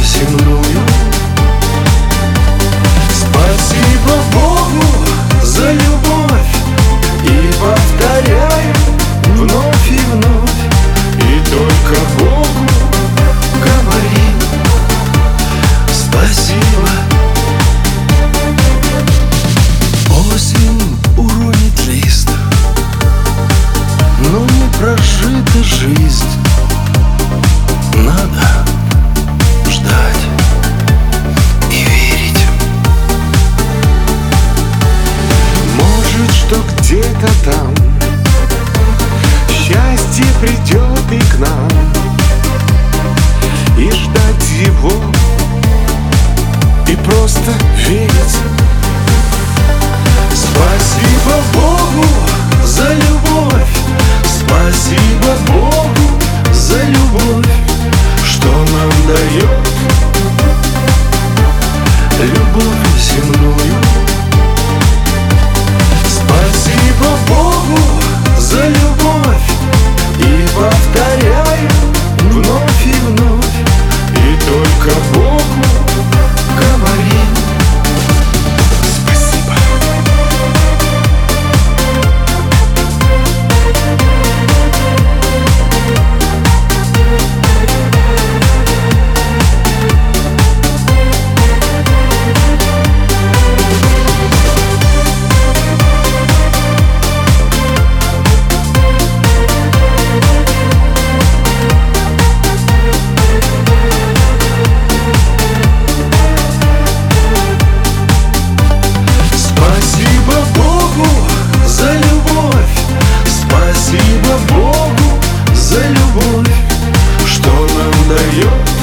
земную. Спасибо Богу за любовь, и повторяю вновь и вновь, и только Богу говорим спасибо. Осень уронит лист, но не прожита жизнь. Надо ждать и верить. Может, что где-то там счастье придет и к нам, и ждать его, и просто верить. Спасибо Богу за любовь, спасибо Богу за любовь, что нам дает любовь земную. Спасибо Богу за любовь, и повторяю вновь и вновь, и только Богу говорим спасибо. Спасибо Богу за любовь, что нам дает